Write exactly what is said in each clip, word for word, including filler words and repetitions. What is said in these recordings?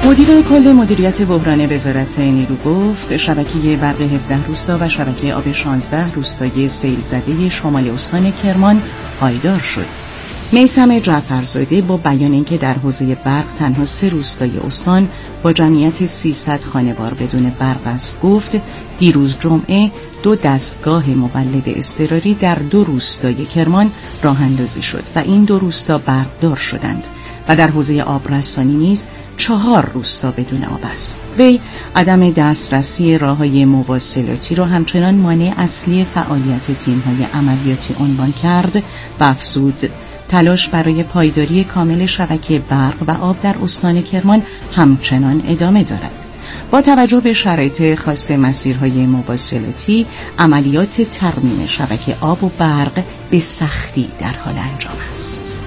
مدیر کل مدیریت بحران وزارت نیرو گفت شبکه برق هفده روستا و شبکه آب شانزده روستای سیل زده شمال استان کرمان پایدار شد. میثم جعفرزاده با بیان اینکه در حوزه برق تنها سه روستای استان با جمعیت سیصد خانوار بدون برق است گفت دیروز جمعه دو دستگاه مولد اضطراری در دو روستای کرمان راه اندازی شد و این دو روستا برقدار شدند و در حوزه آبرسانی نیز چهار روستا بدون آب است. وی عدم دسترسی راه‌های مواصلاتی را همچنان مانع اصلی فعالیت تیم‌های عملیاتی عنوان کرد و افزود تلاش برای پایداری کامل شبکه برق و آب در استان کرمان همچنان ادامه دارد. با توجه به شرایط خاص مسیرهای مواصلاتی، عملیات ترمیم شبکه آب و برق به سختی در حال انجام است.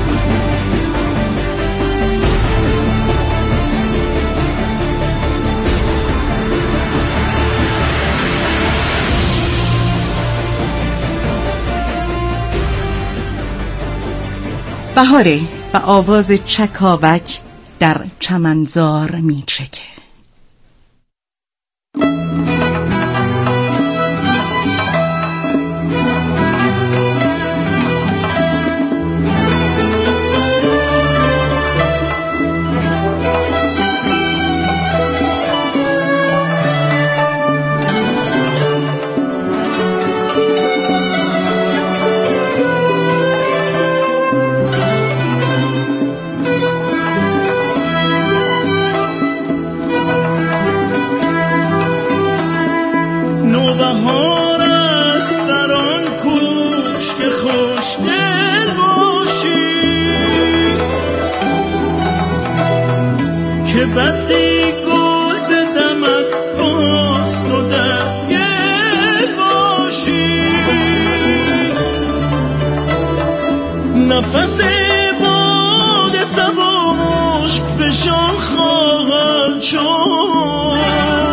بهاره و آواز چکاوک در چمنزار میچکه. بهار است در آن کوچ که خوش دل باشی، که بسی گل بدمد باز تو در گل باشی. نفس باد صبا مشک فشان خواهد شد،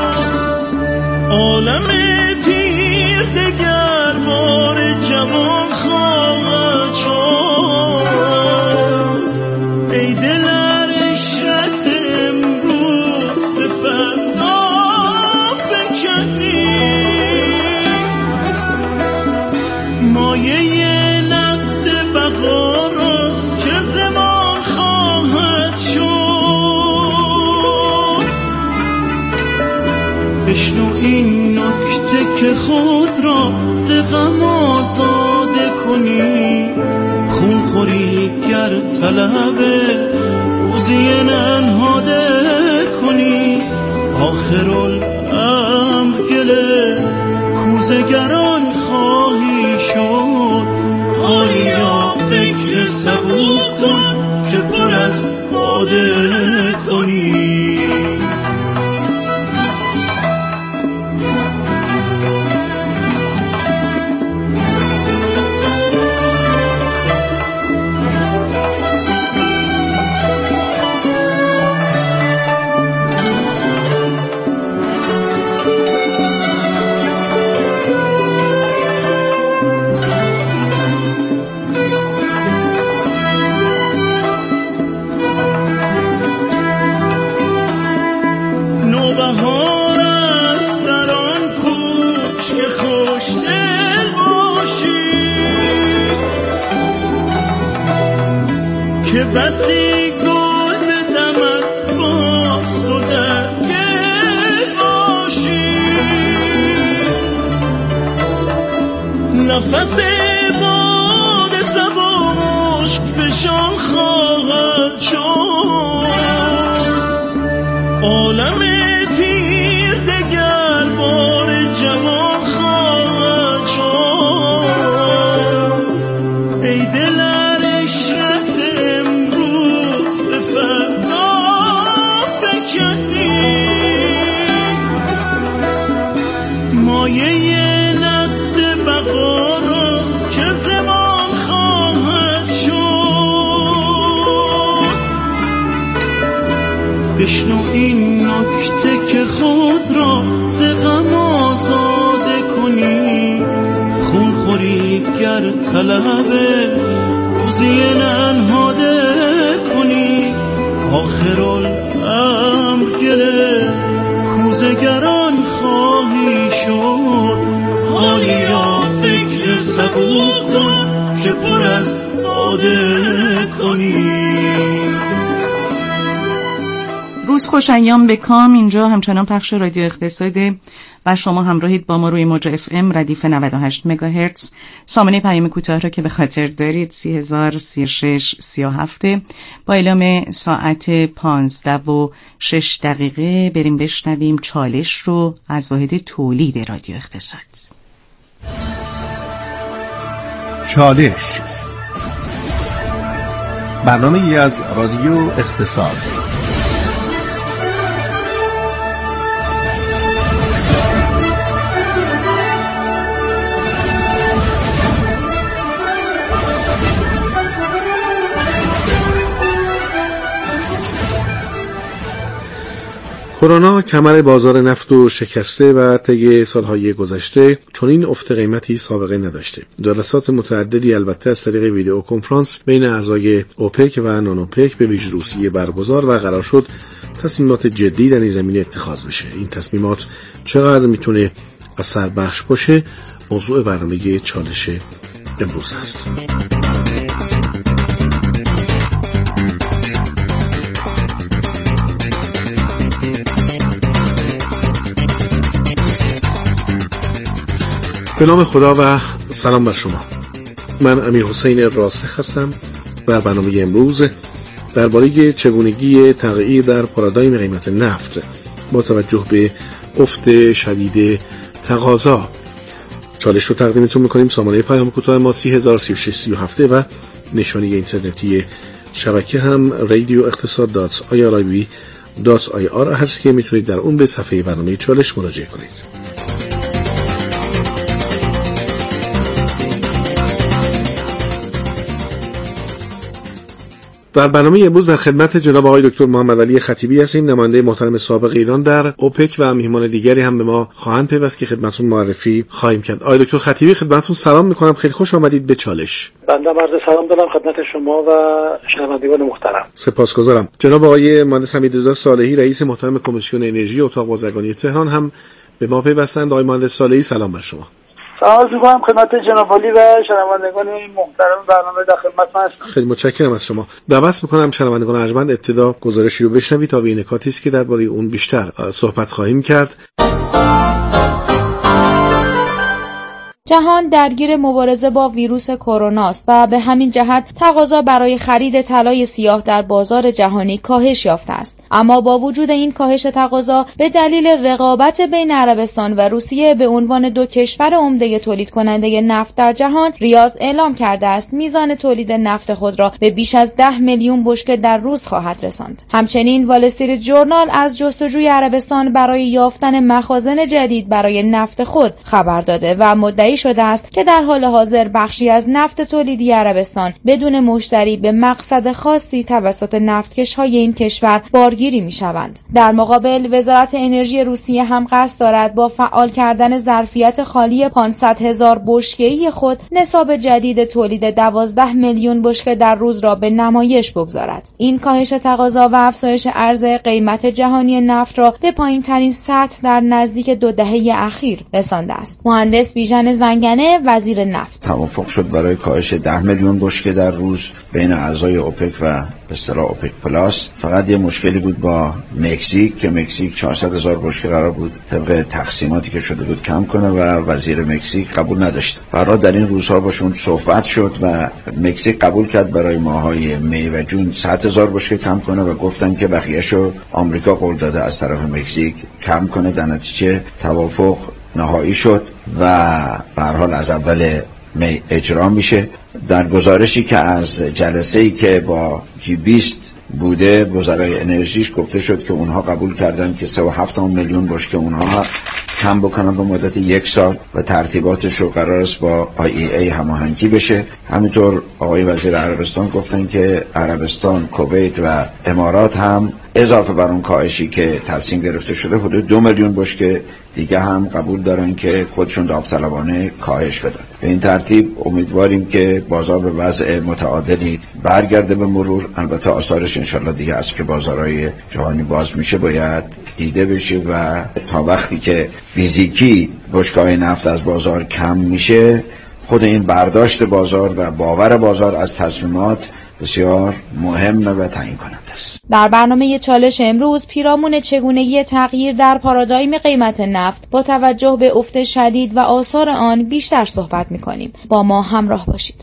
عالم پیر دگر بار جوان خواهد شد. ای دل ار عشرت امروز به فردا فکنی، مایه نقد بقا را که زمان خواهد شد. بشنو این نکته که خود را ز غم آزاده کنی، خون خوری گر طلب روزی ننهاده کنی. آخرالامر گله کوزگران خواهی شد، حالیا فکر سبوک کن که پر از باده کنی. بهار است در آن کوچ که خوش دل باشی، که بسی گل بدمد باز تو در گل باشی. نفس باد صبا مشک فشان خواهد شد، عالم پیر دگر بار جوان خواهد شد. ای دل ار عشرت امروز به فردا فکنی، مایه نقد بقا را که زمان خواهد شد. بشنو این نکته که خود را ز غم آزاده کنی، خون خوری گر طلب روزی ننهاده کنی. آخرالامر سبو کن که پر از باده کنی. روز خوش ایام به کام. اینجا همچنان پخش رادیو اقتصاده و شما همراهید با ما روی موج اف ام ردیف نود و هشت مگاهرتز. سامانه پیام کوتاه را که به خاطر دارید سی هزار سی و شش سی و هفت. با اعلام ساعت پانزده و شش دقیقه بریم بشنویم چالش رو از واحد تولید رادیو اقتصاد. چالش برنامه ای از رادیو اقتصاد. کرونا کمر بازار نفت و شکسته و طی سالهای گذشته چنین افت قیمتی سابقه نداشته. جلسات متعددی البته از طریق ویدیو کنفرانس بین اعضای اوپک و نان اوپک به ویژه روسیه برگزار و قرار شد تصمیمات جدی در این زمینه اتخاذ بشه. این تصمیمات چقدر میتونه اثر بخش باشه موضوع برنامه چالش امروز است. به نام خدا و سلام بر شما. من امیر حسین راسخ هستم. در برنامه امروز درباره چگونگی تغییر در پارادایم قیمت نفت با توجه به افت شدید تقاضا چالش رو تقدیمتون میکنیم. سامانه پیام کوتاه ما سی هزار سی و شش سی و هفت و نشانی اینترنتی شبکه هم رادیو اقتصاد دات آی آر آی بی دات آی آر هست که میتونید در اون به صفحه برنامه چالش مراجعه کنید. در برنامه امروز در خدمت جناب آقای دکتر محمد علی خطیبی هستیم، نماینده محترم سابق ایران در اوپک و میهمان دیگری هم به ما خواهند پیوست که خدمتتون معرفی خواهیم کرد. آقای دکتر خطیبی خدمتتون سلام میکنم، خیلی خوش آمدید به چالش. بنده عرض سلام دارم خدمت شما و شنوندگان محترم. سپاسگزارم. جناب آقای مهندس حمیدرضا صالحی رئیس محترم کمیسیون انرژی اتاق بازرگانی تهران هم به ما پیوستند. آقای مهندس صالحی سلام بر شما. سلام می‌کنم خدمت جناب عالی و شنوندگان محترم برنامه در خدمت هستم. خیلی متشکرم از شما. دعوت می‌کنم شنوندگان ارجمند ابتدا گزارشی رو بشنوید تا به نکاتی است که درباره اون بیشتر صحبت خواهیم کرد. جهان درگیر مبارزه با ویروس کرونا است و به همین جهت تقاضا برای خرید طلای سیاه در بازار جهانی کاهش یافته است. اما با وجود این کاهش تقاضا به دلیل رقابت بین عربستان و روسیه به عنوان دو کشور عمده تولید کننده نفت در جهان، ریاض اعلام کرده است میزان تولید نفت خود را به بیش از ده میلیون بشکه در روز خواهد رساند. همچنین وال استریت ژورنال از جستجوی عربستان برای یافتن مخازن جدید برای نفت خود خبر داده و مدعی شده است که در حال حاضر بخشی از نفت تولیدی عربستان بدون مشتری به مقصد خاصی توسط نفتکش‌های این کشور بارگیری می‌شوند. در مقابل وزارت انرژی روسیه هم قصد دارد با فعال کردن ظرفیت خالی پانصد هزار بشکه‌ای خود نصاب جدید تولید دوازده میلیون بشکه در روز را به نمایش بگذارد. این کاهش تقاضا و افزایش عرضه قیمت جهانی نفت را به پایین‌ترین سطح در نزدیک دو دهه اخیر رسانده است. مهندس بیژن زنگنه وزیر نفت: توافق شد برای کاهش ده میلیون بشکه در روز بین اعضای اوپک و به اصطلاح اوپک پلاس. فقط یه مشکلی بود با مکزیک که مکزیک چهارصد هزار بشکه قرار بود طبق تقسیماتی که شده بود کم کنه و وزیر مکزیک قبول نداشت. برای در این روزها باشون صحبت شد و مکزیک قبول کرد برای ماهای می و جون صد هزار بشکه کم کنه و گفتن که بقیه‌شو آمریکا قول داده از طرف مکزیک کم کنه. در نتیجه توافق نهایی شد و به هر حال از اول می اجرا میشه. در گزارشی که از جلسه‌ای که با جی بیست بوده وزرای انرژیش گفته شد که اونها قبول کردن که سه و هفت میلیون بشکه اونها کم بکنن به مدت یک سال و ترتیباتش رو قرار است با آی ای ای هماهنگی بشه. همینطور آقای وزیر عربستان گفتن که عربستان، کویت و امارات هم اضافه بر اون کاهشی که تصمیم گرفته شده حدود دو میلیون بشکه دیگه هم قبول دارن که خودشون داوطلبانه کاهش بدن. به این ترتیب امیدواریم که بازار به وضع متعادلی برگرده به مرور. البته آثارش انشالله دیگه از که بازارهای جهانی باز میشه باید دیده بشه و تا وقتی که فیزیکی بشکه‌های نفت از بازار کم میشه خود این برداشت بازار و باور بازار از تصمیمات بسیار مهم و تعیین کننده است. در برنامه چالش امروز پیرامون چگونگی تغییر در پارادایم قیمت نفت با توجه به افت شدید و آثار آن بیشتر صحبت می‌کنیم. با ما همراه باشید.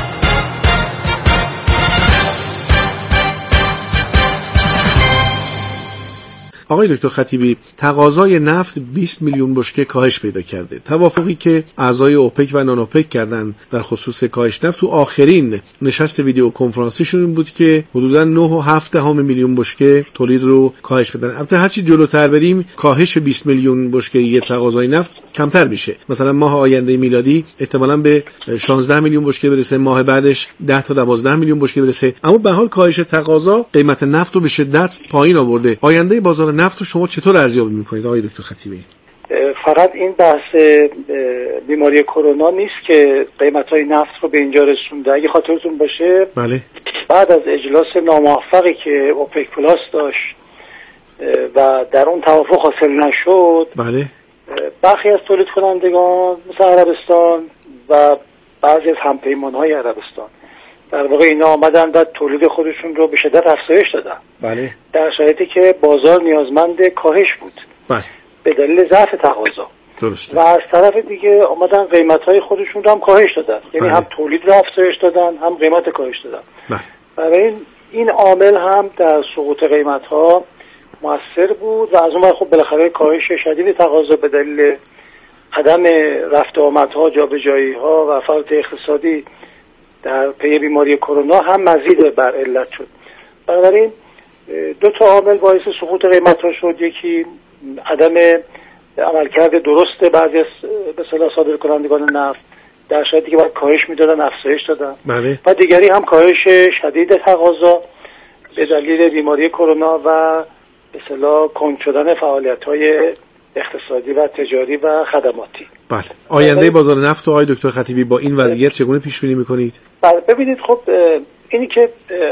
آقای دکتر خطیبی، تقاضای نفت بیست میلیون بشکه کاهش پیدا کرده. توافقی که اعضای اوپک و نان اوپک کردن در خصوص کاهش نفت تو آخرین نشست ویدیو کنفرانسیشون این بود که حدوداً نه و هفت دهم میلیون بشکه تولید رو کاهش بدن. البته هرچی جلوتر بریم کاهش بیست میلیون بشکه یه تقاضای نفت کمتر میشه. مثلا ماه آینده میلادی احتمالاً به شانزده میلیون بشکه برسه، ماه بعدش ده تا دوازده میلیون بشکه برسه. اما به حال کاهش تقاضا قیمت نفت رو به شدت پایین آورده. آینده بازار نفت رو شما چطور ارزیابی میکنید آقای دکتر خطیبی؟ فقط این بحث بیماری کرونا نیست که قیمت‌های نفت رو به اینجا رسونده. اگه خاطرتون باشه بله، بعد از اجلاس ناموفقی که اوپک پلاس داشت و در اون توافق حاصل نشد، بله، برخی از تولید کنندگان مثل عربستان و بعضی از همپیمان‌های عربستان در واقع اینا آمدن و تولید خودشون رو به شدت افزایش دادن. بله، در شرایطی که بازار نیازمند کاهش بود. بله، به دلیل ضعف تقاضا. درسته. و از طرف دیگه آمدن قیمت‌های خودشون رو هم کاهش دادن. یعنی بله. هم تولید رو افزایش دادن، هم قیمت کاهش دادن. بله. برای این این عامل هم در سقوط قیمت‌ها مؤثر بود و از اون ور خب بالاخره کاهش شدید تقاضا به دلیل عدم رفت و آمدها، جابجایی‌ها و فعالیت اقتصادی در پی بیماری کرونا هم مزید بر علت شد. بنابراین دو تا عامل باعث سقوط قیمت‌ها شد. یکی عدم عملکرد درست بعضی از به اصطلاح صادرکنندگان نفت در شرایطی که باید کاهش میدادن افزایش دادن. بله. و دیگری هم کاهش شدید تقاضا به دلیل بیماری کرونا و به اصطلاح کند شدن فعالیت‌های اقتصادی و تجاری و خدماتی. بله. آینده بازار نفت و آقای دکتر خطیبی با این وضعیت چگونه پیش بینی می‌کنید؟ بله، ببینید خب اینی که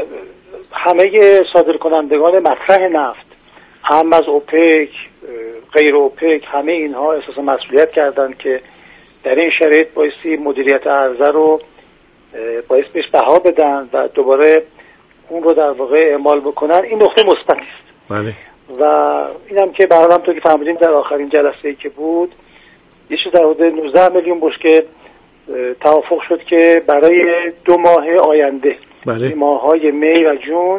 همه صادرکنندگان مطرح نفت هم از اوپک غیر اوپک همه اینها احساس مسئولیت کردند که در این شرایط بایستی مدیریت عرضه رو باعث بهش بها بدن و دوباره اون رو در واقع اعمال بکنن. این نقطه مثبتی است. بله. و اینم که به هر حال همونطور که فهمیدیم در آخرین جلسه‌ای که بود یه چیز در حدود نوزده میلیون بشکه توافق شد که برای دو ماه آینده، بله، ماه‌های می و جون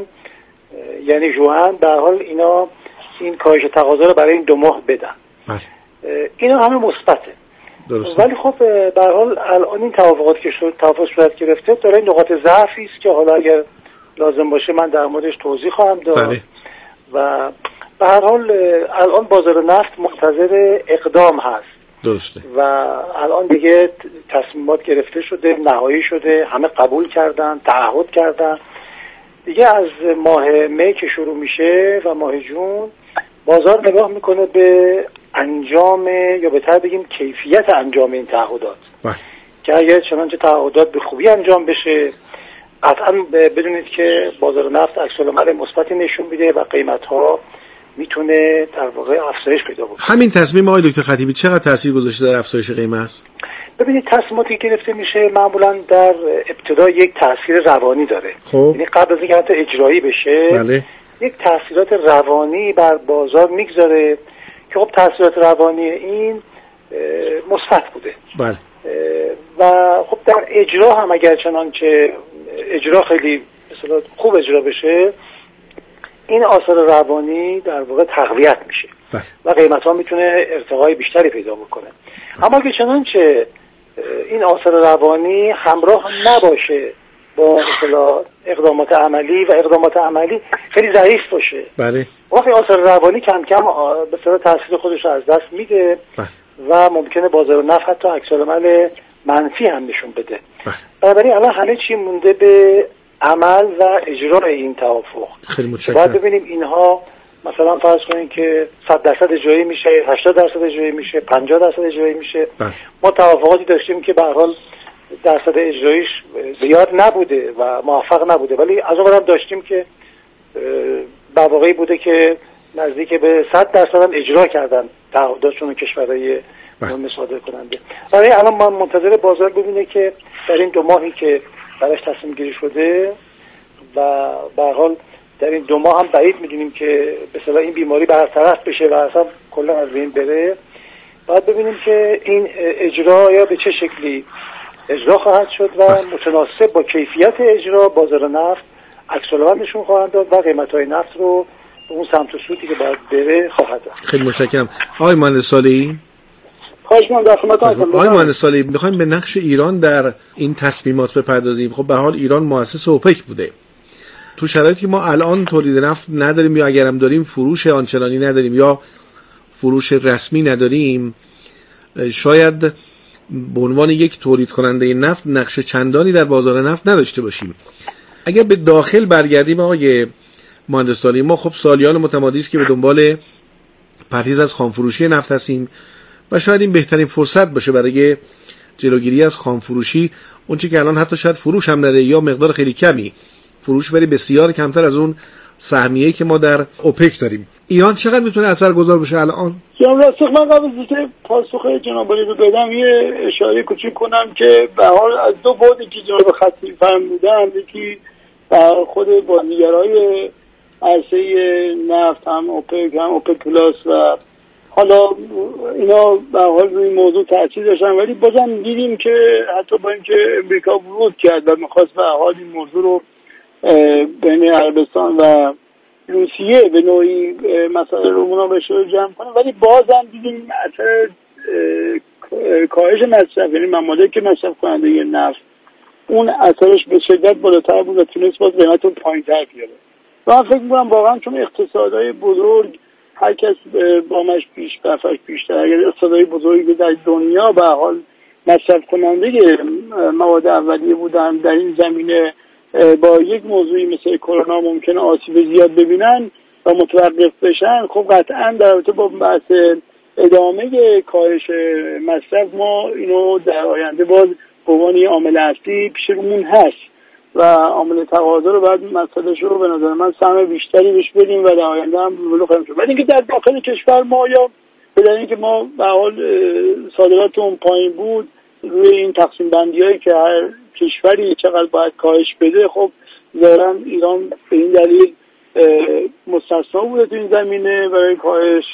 یعنی ژوئن، به هر حال اینا این کاهش تقاضا رو برای این دو ماه بدن. بله. اینا همه مثبته. درسته. ولی خب به هر حال الان این توافقات که شد توافق صورت گرفته داره نقاط ضعفی است که حالا اگر لازم باشه من در موردش توضیح خواهم داد. بله. و به هر حال الان بازار نفت منتظر اقدام هست. درسته. و الان دیگه تصمیمات گرفته شده، نهایی شده، همه قبول کردن، تعهد کردن. دیگه از ماه می که شروع میشه و ماه جون بازار نگاه میکنه به انجام یا بهتر بگیم کیفیت انجام این تعهدات. بله. که اگر چنانچه تعهدات به خوبی انجام بشه قطعا بدونید که بازار نفت عکس‌العمل مثبتی نشون میده و قیمت‌ها میتونه در واقع افزایش پیدا بکنه. همین تصمیم آقای دکتر خطیبی چقدر تاثیر گذاشته در افزایش قیمت؟ ببینید تصمیماتی که گرفته میشه معمولا در ابتدا یک تاثیر روانی داره. خب. یعنی قبل از اینکه حتی اجرایی بشه بله. یک تاثیرات روانی بر بازار میگذاره که خب تاثیرات روانی این مثبت بوده. بله. و خب در اجرا هم اگر چنانچه اجرا خیلی مثلا خوب اجرا بشه این آثار روانی در واقع تقویت میشه. بله. و قیمت ها میتونه ارتقای بیشتری پیدا بکنه. بله. اما اگه چنانچه این آثار روانی همراه نباشه با مثلا اقدامات عملی و اقدامات عملی خیلی ضعیف باشه، بله، وقتی آثار روانی کم کم به اصطلاح تاثیر خودش رو از دست میده. بله. و ممکنه بازار نفت حتی عکس‌العمل منفی هم نشون بده. بله. بنابراین الان همه چی مونده به عمل و اجرای این توافق. خیلی متشکرم. باید ببینیم اینها مثلا فرض کنیم که صد درصد اجرایی میشه، هشتاد درصد اجرایی میشه، پنجاه درصد اجرایی میشه. بله. ما توافقاتی داشتیم که به هر حال درصد اجراییش زیاد نبوده و موفق نبوده، ولی از اون طرف داشتیم که مواقعی بوده که نزدیک به صد درصد هم اجرا کردن تعهداتشون کشورهای مهم صادر کننده. برای الان ما منتظر بازار ببینه که در این دو ماهی که براش تصمیم گیری شده و به هر حال در این دو ماه هم بعید میدونیم که به اصطلاح این بیماری برطرف بشه و اصلا کلا از بین بره. باید ببینیم که این اجرا یا به چه شکلی اجرا خواهد شد و متناسب با کیفیت اجرا بازار نفت عکس‌العمل نشون خواهد داد و قیمت‌های نفت رو به اون سمت و سمتی که باید بره خواهد داد. خیلی متشکرم. آقای مهندس صالحی، خواهش می‌کنم در خدمت هستم. آقای مهندس صالحی، می‌خوایم به نقش ایران در این تصمیمات بپردازیم. خب به حال ایران مؤسس اوپک بوده. تو شرایطی که ما الان تولید نفت نداریم یا اگرم داریم فروش آنچنانی نداریم یا فروش رسمی نداریم، شاید به عنوان یک تولید کننده نفت نقش چندانی در بازار نفت نداشته باشیم. اگر به داخل برگردیم آقای مهندس صالحی، ما خب سالیان متمادی است که به دنبال پرهیز از خامفروشی نفت هستیم و شاید این بهترین فرصت باشه برای جلوگیری از خامفروشی. اون چیزی که الان حتی شاید فروش هم نده یا مقدار خیلی کمی فروش بری بسیار کمتر از اون سهمیه‌ای که ما در اوپک داریم. ایران چقدر میتونه اثرگذار باشه الان؟ جناب راسخ، من قبل از اینکه پاسخ جناب علی رو بدم یه اشاره کوچیک کنم که به حال از دو بعدی که جناب خطیب فرمودن، یکی خود بازیگرای عرصه نفت هم اوپک هم اوپک پلاس و حالا اینا به حال روی موضوع تاکید داشتن، ولی بازم دیدیم که حتی با اینکه امریکا ورود کرد و می‌خواست به حال این موضوع رو بین عربستان و روسیه به نوعی مسئله رو مناقشه جمع کنه، ولی بازم دیدیم اثر کاهش مصرف، یعنی ممالک که مصرف کننده نفت اون اثرش به شدت بالاتر بود و تونست باز قیمت رو پایین‌تر بیاره. و من فکر می‌کنم واقعا چون اقتصادهای بزرگ هر کس بامش پیش برفش بیشتر، اگر اقتصادهای بزرگی در دنیا به حال مصرف کننده مواد اولیه بودن در این زمینه با یک موضوعی مثل کرونا ممکنه آسیب زیاد ببینن و متوقف بشن، خب قطعا در رابطه با بحث ادامه کاهش مصرف ما اینو در آینده باز به عنوان عامل اصلی پیش رومون هست و عامل تقاضا رو باید مسئله‌ش رو به نظر من سهم بیشتری بهش بدیم و در آینده هم رو خواهیم شد. ولی اینکه در داخل کشور ما یا به دلیل اینکه ما به حال صادراتمون پایین بود، روی این تقسیم بندی‌هایی که هر کشوری چقدر باید کاهش بده، خب ظاهراً ایران به این دلیل مستثنا بوده تو این زمینه برای کاهش.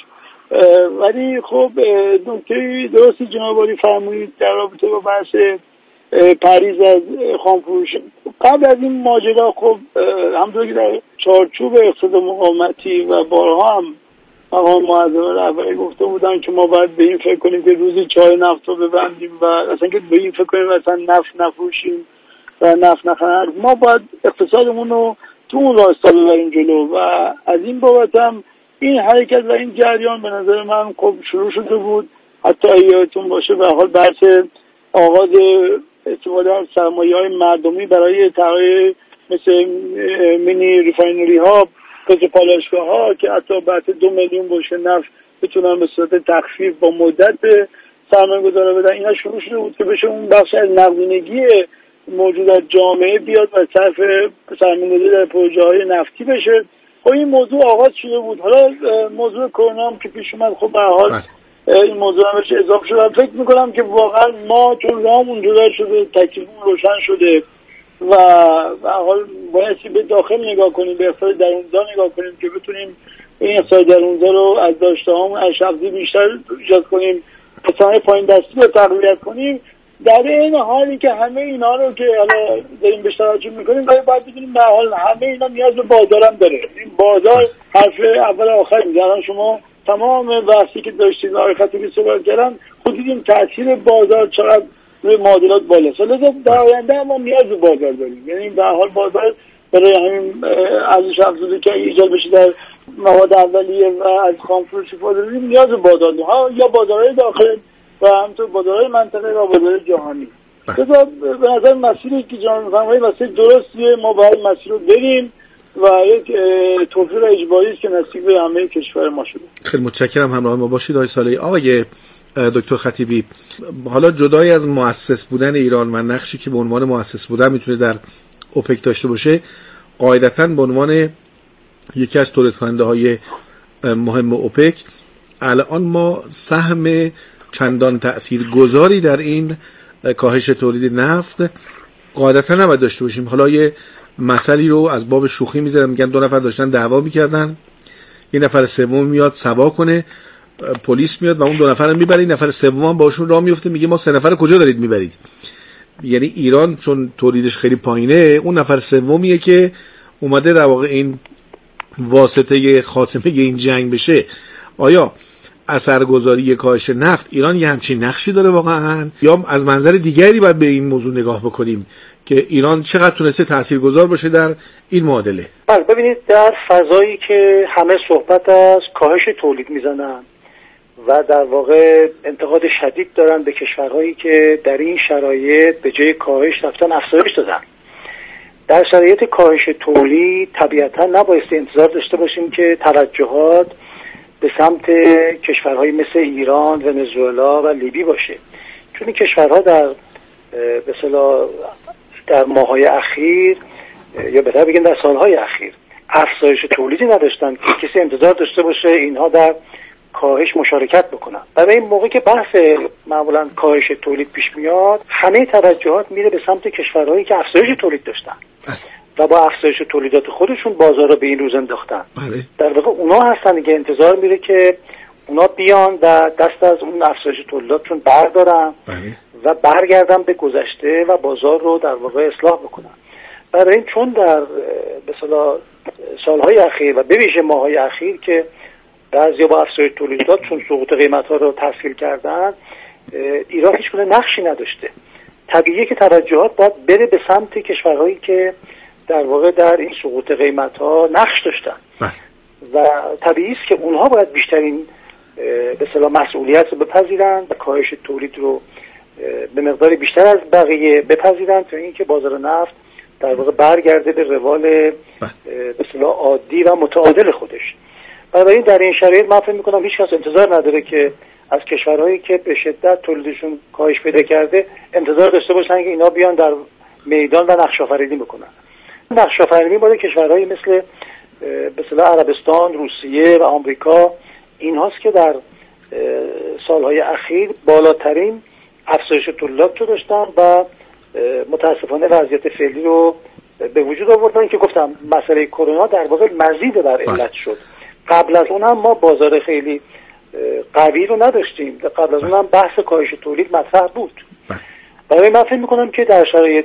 ولی خب نکته درستی جناب عالی فرمودید در رابطه با بحث پرهیز از خامفروشی. قبل از این ماجرا خب همونطور که در چارچوب اقتصاد مقاومتی و بارها هم آقا معظم رهبری گفته بودن که ما باید به این فکر کنیم که روزی چای نفت رو ببندیم و اصلا که به این فکر کنیم اصلا نفت نفروشیم و نفت نخریم، ما باید اقتصادمون رو تو اون راستا ببریم جلو و از این بابت هم این حرکت و این جریان به نظر من خب شروع شده بود. حتی یادتون باشه به حال بحث آغاز استفاده از سرمایه‌های مردمی برای طرح مثل مینی ریفاینری ها، پالایشگاه ها که حتی بعد دو میلیون بشکه نفت بتونن به صورت تخفیف با مدت به سرمایه گذاره بدن، اینا شروع شده بود که بشه اون بخش از نقدینگی موجود در جامعه بیاد و صرف سرمایه‌گذاری در پروژه های نفتی بشه. خب این موضوع آغاز شده بود. حالا موضوع کرونا هم که پیش اومد، خب به هر حال این موضوع هم بهش اضافه شده. فکر میکنم که واقعا ما چون راهمون جدا شده، تکلیفمون روشن شده و به هر حال بایستی به داخل نگاه کنیم، به اقتصاد درونزا نگاه کنیم که بتونیم این اقتصاد درونزا رو از داشته هامون از شخصی بیشتر ایجاد کنیم، پسانه پایین دستی رو تقویت کنیم. در این حالی که همه اینا رو که حالا داریم به توجه میکنیم، ولی باید بدونیم به حال همه اینا نیاز به بازار هم داره. این بازار حرف اول آخر میگه. الان شما تمام بحثی که داشتید آقای خطیبی صحبت کردن، خود دیدیم تاثیر بازار چقدر روی معادلات بالاست. لذا در آینده ما نیاز به بازار داریم. یعنی به حال بازار برای همین ارزش افزوده که ایجاد بشه در مواد اولیه و از خامفروش استفاده داریم، نیاز به بازار داریم، ها یا بازارهای داخل و همینطور بازارهای منطقه و بازار جهانی. لذا به نظر مسیری که جان می‌فرمایید مسیر درستیه، ما باید مسیر رو بریم و یک توفیر اجباری است که نصیب همه کشور ما شده. خیلی متشکرم همراه ما باشید آقای صالحی. آقای دکتر خطیبی، حالا جدای از مؤسس بودن ایران و نقشی که به عنوان مؤسس بودن میتونه در اوپک داشته باشه، قاعدتاً به عنوان یکی از تولید کننده های مهم اوپک الان ما سهم چندان تأثیرگذاری در این کاهش تولید نفت قاعدتا نباید داشته باشیم. حالا یه مسئله رو از باب شوخی میذارم، میگن دو نفر داشتن دعوا میکردن، یه نفر سوم میاد سوا کنه، پلیس میاد و اون دو نفر رو میبره، این نفر سوم هم باشون راه میفته، میگه ما سه نفر کجا دارید میبرید؟ یعنی ایران چون تولیدش خیلی پایینه، اون نفر سومیه که اومده در واقع این واسطه خاتمه این جنگ بشه. آیا اثرگذاری کاهش نفت ایران یه همچین نقشی داره واقعا، یا از منظر دیگری باید به این موضوع نگاه بکنیم که ایران چقدر تونسته تاثیرگذار باشه در این معادله؟ بله، ببینید در فضایی که همه صحبت از کاهش تولید میزنن و در واقع انتقاد شدید دارن به کشورهایی که در این شرایط به جای کاهش رفتن افزایش دادن، در شرایط کاهش تولید طبیعتا نبایستی انتظار داشته باشیم که توجهات به سمت کشورهای مثل ایران، ونزوئلا و لیبی باشه، چون این کشورها در به اصطلاح در ماه‌های اخیر یا بهتر بگیم در سالهای اخیر افزایش تولیدی نداشتن که کسی انتظار داشته باشه اینها در کاهش مشارکت بکنن. برای این موقع که بحث معمولا کاهش تولید پیش میاد، همه توجهات میره به سمت کشورهایی که افزایش تولید داشتن و با افزایش تولیدات خودشون بازار رو به این روز انداختن. بله. در واقع اونا هستن که انتظار میره که اونا بیان و دست از اون افزایش تولیداتشون بردارن. بله. و برگردن به گذشته و بازار رو در واقع اصلاح بکنن. برای این چون در به اصطلاح سالهای اخیر و به ویژه ماه‌های اخیر که بعضیا با افزایش تولیدات چون سقوط قیمت‌ها رو تسهیل کردن، ایران هیچ گونه نقشی نداشته. طبیعیه که توجهات باید بره به سمت کشورهایی که در واقع در این سقوط قیمت‌ها نقش داشتن و طبیعی است که اونها باید بیشترین به اصطلاح مسئولیت رو بپذیرن و کاهش تولید رو به مقدار بیشتر از بقیه بپذیرن تا اینکه بازار نفت در واقع برگرده به روال به اصطلاح عادی و متعادل خودش. بنابراین در این شرایط من فکر می‌کنم هیچ کس انتظار نداره که از کشورهایی که به شدت تولیدشون کاهش پیدا کرده انتظار داشته باشن که اینا بیان در میدان و نقش آفرینی بکنن. نقش آفرینی باید کشورهایی مثل به اصطلاح عربستان، روسیه و آمریکا اینهاست که در سالهای اخیر بالاترین افزایش تولیدات رو داشتن و متاسفانه وضعیت فعلی رو به وجود آوردن که گفتم مسئله کرونا در واقع مزید بر علت شد. قبل از اون هم ما بازار خیلی قوی رو نداشتیم، قبل از اون هم بحث کاهش تولید مطرح بود. برای من فکر می‌کنم که در شرایط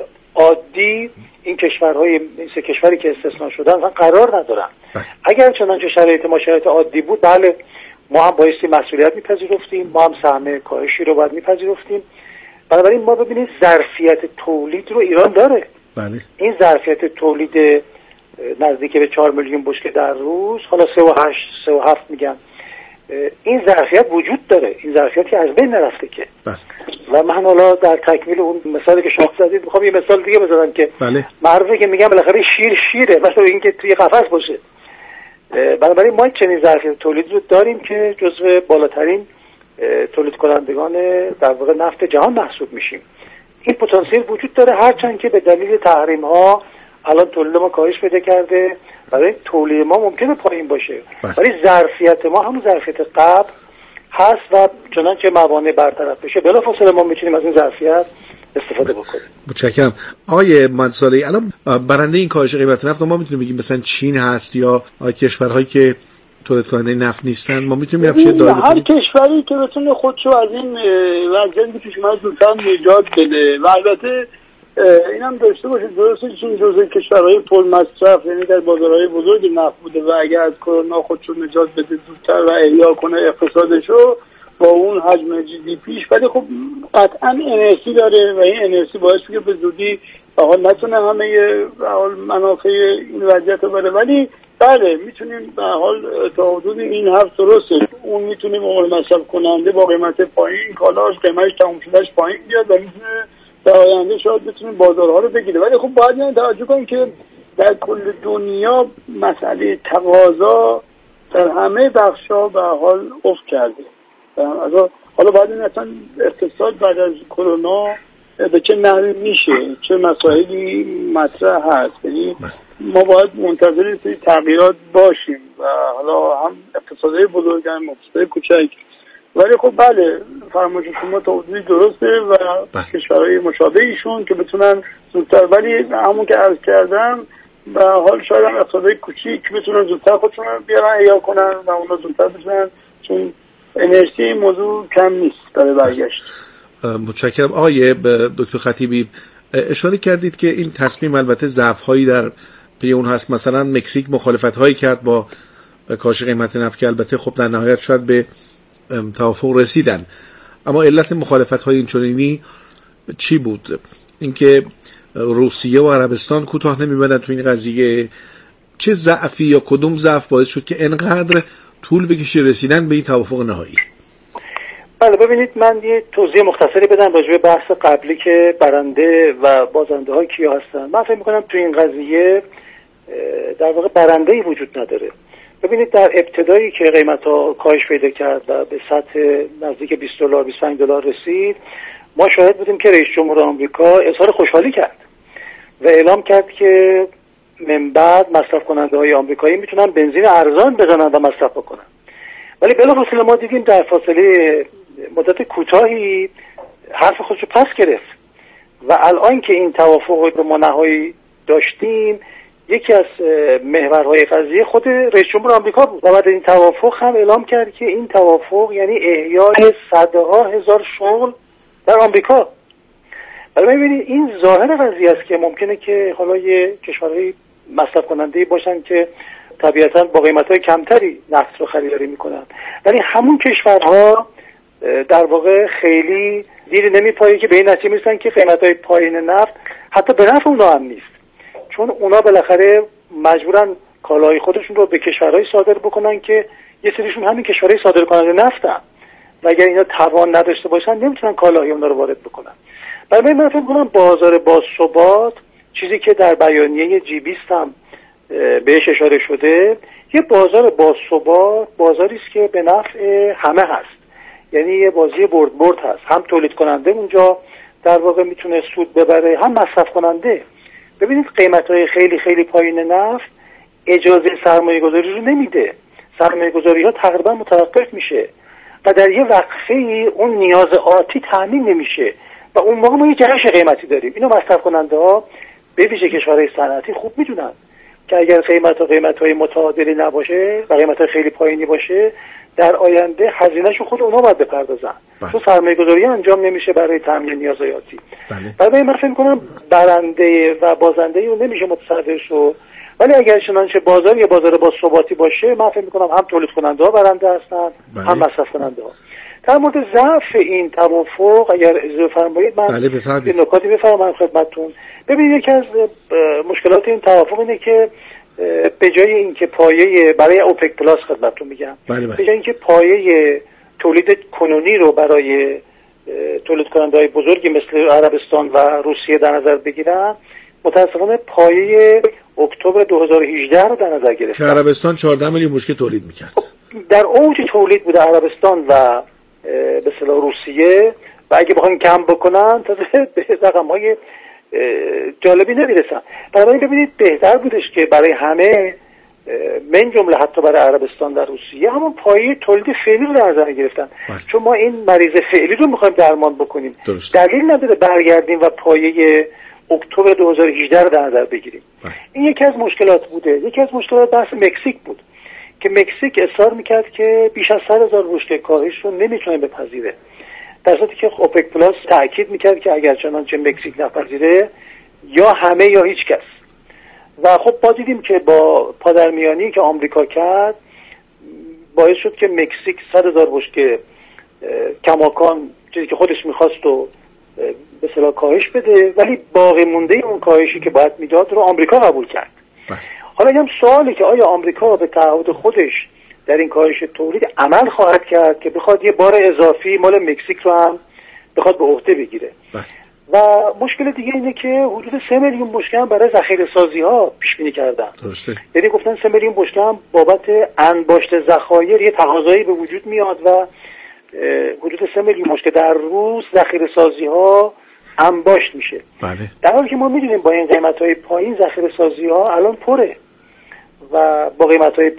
عادی این کشورهای این سه کشوری که استثناء شدن قرار ندارن. اگر چنانچه شرایط ما شرایط عادی بود، بله ما هم بایستی مسئولیت میپذیرفتیم، ما هم سهم کاهشی رو باید میپذیرفتیم. بنابراین ما ببینید ظرفیت تولید رو ایران داره. بله. این ظرفیت تولید نزدیک به چهار میلیون بشکه در روز، حالا سه و هشت سه و هفت میگن، این ظرفیت وجود داره، این ظرفیتی از بین نرفته که. بله. و من حالا در تکمیل اون مثالی که شما زدید میخوام یه مثال دیگه بزنم که بله. معروفه که میگم بالاخره شیر شیره، مثلا اینکه توی قفس باشه. بنابراین ما چنین ظرفیت تولید رو داریم که جزو بالاترین تولید کنندگان در واقع نفت جهان محسوب میشیم. این پتانسیل وجود داره، هرچند که به دلیل تحریم ها الان تولید ما کاهش پیدا کرده، برای تولید ما ممکنه پایین باشه، ولی ظرفیت ما همون ظرفیت قبل هست و چنانچه موانع برطرف بشه بلافاصله ما میتونیم از این ظرفیت استفاده بکنیم. متشکرم. آیه منصالی، الان برنده این کاهش قیمت نفت ما میتونیم بگیم مثلا چین هست یا کشورهایی که تولید کننده نفت نیستن؟ ما میتونیم افشای داده بکنیم؟ هر کشوری که بتونه خودشو از این وضعیتی پیش اومده زودتر نجات بده و البته اینم داشته باشه درسته چون جزء کشورهای پر مصرف، یعنی در بازارهای بزرگ نفت بوده و اگر از کرونا خودشو نجات بده زودتر و احیا کنه اقتصادشو با اون حجم جی دی پیش، ولی خب قطعا انرژی داره و این انرژی باعث که به زودی واقعا نتونه همه منافع این وضعیت رو بره. ولی بله میتونیم به حال تا حدود این حرف درسته، اون میتونه مقابل مصرف کننده با قیمت پایین کالاش قیمتش تموم شدهش پایین بیاد و میتونه در آینده شاید بتونیم بازارها رو بگیره. ولی خب باید یعنی توجه کنیم که در کل دنیا مسئله تقاضا در همه بخش‌ها به حال افت کرده. حالا باید این اصلا اقتصاد بعد از کرونا به چه نحوی میشه، چه مسائلی مطرح هست، یعنی ما باید منتظر تغییرات باشیم و حالا هم اقتصادهای بزرگ هم اقتصادهای کوچک ولی خب بله فرمایش شما توضیح درسته و کشورهای مشابه ایشون که بتونن زودتر، ولی همون که عرض کردم به حال شاید هم اقتصادهای کوچیک بتونن زودتر خودشون بیارن احیا کنن و اونا زودتر بتونن، چون انرژی این موضوع کم نیست برای برگشت. متشکرم. آقای دکتر خطیبی اشاره کردید که این تصمیم البته ضعف‌هایی در پی اون هست، مثلا مکزیک مخالفت‌هایی کرد با کاهش قیمت نفت که البته خب در نهایت شاید به توافق رسیدن، اما علت مخالفت‌های اینچنینی چی بود؟ اینکه روسیه و عربستان کوتاه نمی‌آمدن تو این قضیه؟ چه ضعفی یا کدوم ضعف باعث شد که انقدر طول بکشه رسیدن به این توافق نهایی؟ بله ببینید، من یه توضیح مختصری بدم راجع به بحث قبلی که برنده و بازنده ها کیا هستن. من فکر می‌کنم تو این قضیه در واقع برنده‌ای وجود نداره. ببینید در ابتدایی که قیمت‌ها کاهش پیدا کرد و به سطح نزدیک بیست دلار بیست و پنج دلار رسید، ما شاهد بودیم که رئیس جمهور آمریکا اظهار خوشحالی کرد و اعلام کرد که من بعد مصرف کننده های آمریکایی میتونن بنزین ارزان بزنن و مصرف بکنن. ولی بلافاصله ما دیدیم در فاصله مدت کوتاهی حرف خودش رو پس گرفت و الان که این توافق رو ما نهایی داشتیم، یکی از محورهای قضیه خود رئیس جمهور آمریکا بود و بعد این توافق هم اعلام کرد که این توافق یعنی احیای صدها هزار شغل در آمریکا. ولی ببینید این ظاهر قضیه است که ممکنه که حالا یه کشورهای مصرف کننده باشن که طبیعتاً با قیمت‌های کمتری نفت رو خریداری میکنن، ولی همون کشورها در واقع خیلی دیر نمیپایه که به این نتیجه میرسن که قیمت‌های پایین نفت حتی به نفع اونا هم نیست، چون اونا بالاخره مجبورن کالاهای خودشون رو به کشورهای صادر بکنن که یه سریشون همین کشورهای صادر کننده نفتن و اگر اینا توان نداشته باشن نمیتونن کالاهای اونا رو وارد بکنن. برای من فکر کنم بازار باثبات، چیزی که در بیانیه جی بیست هم بهش اشاره شده، یه بازار باثبات بازاری است که به نفع همه هست، یعنی یه بازی برد برد هست، هم تولید کننده اونجا در واقع میتونه سود ببره، هم مصرف کننده. ببینید قیمت‌های خیلی خیلی پایین نفت اجازه سرمایه گذاری رو نمیده، سرمایه گذاری ها تقریبا متوقف میشه و در یه وقفه ای اون نیاز آتی تامین نمیشه و اون موقع ما یه جهش قیمتی داریم. اینو مصرف کننده ها به ویژه کشورهای صنعتی خوب میدونن که اگر قیمت ها قیمت های متعادلی نباشه و قیمت های خیلی پایینی باشه، در آینده هزینه‌شو خود اونا باید بپردازن، تو سرمایه گذاری انجام نمیشه برای تامین نیازهای آتی. بله. برای من فکر می‌کنم برنده و بازنده رو نمیشه متصور شد، ولی اگر چنانچه بازار یه بازار با ثباتی باشه، من فکر می‌کنم هم تولید کننده ها برنده هستن، بله. هم مصرف کننده ها. در مورد ضعف این توافق اگر اجازه فرمایید من بله یه نکاتی بفرمایم خدمتتون. ببینید یکی از مشکلات این توافق اینه که به جای اینکه پایه برای اوپک پلاس خدمتتون میگم، بله بله. به جای اینکه پایه تولید کنونی رو برای تولید کننده‌های بزرگی مثل عربستان و روسیه در نظر بگیرن، متاسفانه پایه اکتبر دو هزار و هجده رو در نظر گرفتن که عربستان چهارده میلیون بشکه تولید میکرد. در اوج تولید بوده عربستان و به اصطلاح روسیه و اگه بخواین کم بکنن تازه به رقم‌های جالبی نمیرسن. بنابراین ببینید بهتر بودش که برای همه من جمله حتی برای عربستان و روسیه همون پایه تولید فعلی رو در نظر گرفتن، چون ما این مریض فعلی رو میخوایم درمان بکنیم. درست. دلیل نداره برگردیم و پایه اکتبر دو هزار و هجده رو در نظر بگیریم. بله. این یکی از مشکلات بوده. یکی از مشکلات بحث مکزیک بود که مکزیک اصرار میکرد که بیش از صد هزار بشکه کاهش رو نمیتونه بپذیره، در صورتی که اوپک پلاس تاکید میکرد که اگر چنانچه مکزیک نپذیره یا همه یا هیچ کس. و خب با دیدیم که با پادرمیانی که آمریکا کرد باعث شد که مکزیک صد هزار بشکه کماکان چیزی که خودش میخواست و به اصطلاح کاهش بده، ولی باقی مونده اون کاهشی که باید میداد رو آمریکا قبول کرد. بله. حالا هم سوالی که آیا آمریکا به تعهد خودش در این کاهش تولید عمل خواهد کرد که بخواد یه بار اضافی مال مکزیک رو هم بخواد به عهده بگیره. بله. و مشکل دیگه اینه که حدود سه میلیون بشکه هم برای ذخیره سازی ها پیش بینی کردن. درسته. یعنی گفتن سه میلیون بشکه هم بابت انباشت ذخایر یه تقاضایی به وجود میاد و حدود سه میلیون بشکه در روز ذخیره سازی ها انباشت میشه. بله. در حالی که ما میدونیم با این قیمت های پایین ذخیره سازی ها الان پره و با قیمت های